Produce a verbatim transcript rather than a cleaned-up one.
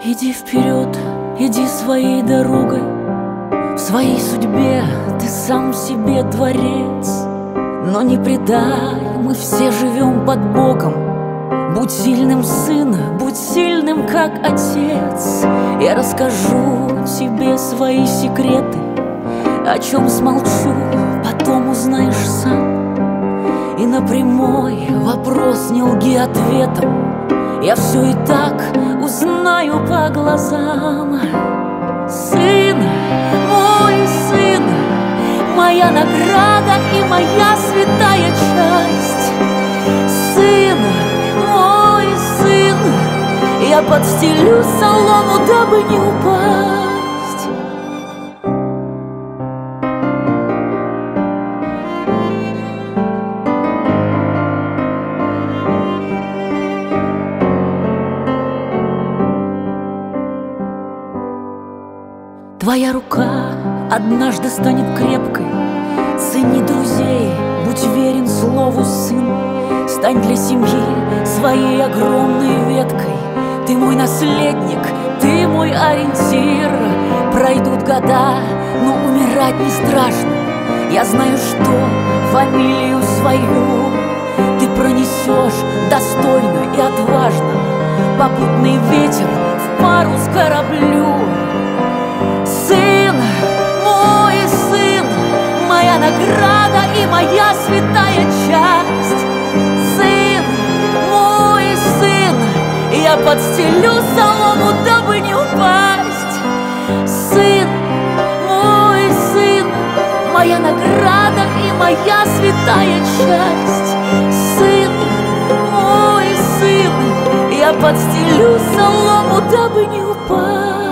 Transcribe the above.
Иди вперед, иди своей дорогой. В своей судьбе ты сам себе творец. Но не предай, мы все живем под боком. Будь сильным, сын, будь сильным, как отец. Я расскажу тебе свои секреты, о чем смолчу, потом узнаешь сам. И на прямой вопрос не лги ответом, я все и так узнаю по глазам. Сын, мой сын, моя награда и моя святая часть. Сын, мой сын, я подстелю солому, дабы не упасть. Твоя рука однажды станет крепкой. Цени друзей, будь верен слову, сын. Стань для семьи своей огромной веткой. Ты мой наследник, ты мой ориентир. Пройдут года, но умирать не страшно. Я знаю, что фамилию свою ты пронесешь достойно и отважно. Попутный ветер в пару с кораблю. Сын, мой сын, моя награда и моя святая часть. Сын, мой сын, я подстелю солому, дабы не упасть. Сын, мой сын, моя награда и моя святая часть. Сын, мой сын, я подстелю солому, дабы не упасть.